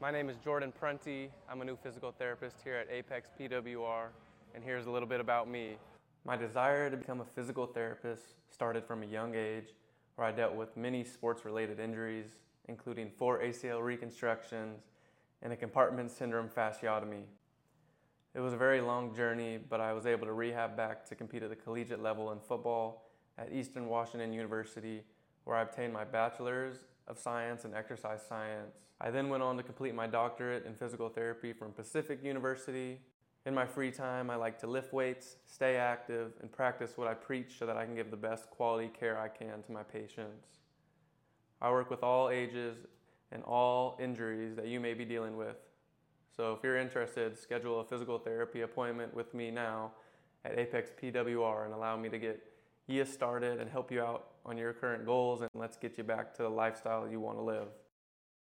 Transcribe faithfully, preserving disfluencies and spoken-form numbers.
My name is Jordan Prunty. I'm a new physical therapist here at Apex P W R, and here's a little bit about me. My desire to become a physical therapist started from a young age, where I dealt with many sports-related injuries, including four A C L reconstructions and a compartment syndrome fasciotomy. It was a very long journey, but I was able to rehab back to compete at the collegiate level in football at Eastern Washington University, where I obtained my bachelor's of science in exercise science. I then went on to complete my doctorate in physical therapy from Pacific University. In my free time, I like to lift weights, stay active, and practice what I preach so that I can give the best quality care I can to my patients. I work with all ages and all injuries that you may be dealing with. So if you're interested, schedule a physical therapy appointment with me now at Apex P W R and allow me to get you started and help you out on your current goals, and let's get you back to the lifestyle you want to live.